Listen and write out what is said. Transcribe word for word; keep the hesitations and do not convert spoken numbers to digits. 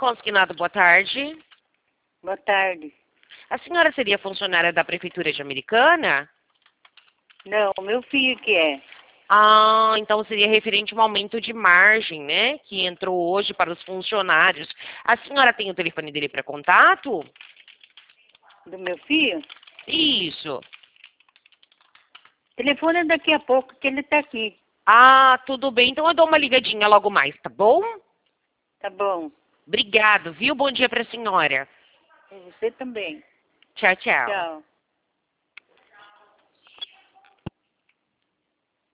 Consignado, boa tarde. Boa tarde. A senhora seria funcionária da Prefeitura de Americana? Não, meu filho que é. Ah, então seria referente a um aumento de margem, né? Que entrou hoje para os funcionários. A senhora tem o telefone dele para contato? Do meu filho? Isso. Telefone daqui a pouco que ele tá aqui. Ah, tudo bem. Então eu dou uma ligadinha logo mais, tá bom? Tá bom. Obrigado, viu? Bom dia para a senhora. Você também. Tchau, tchau. Tchau.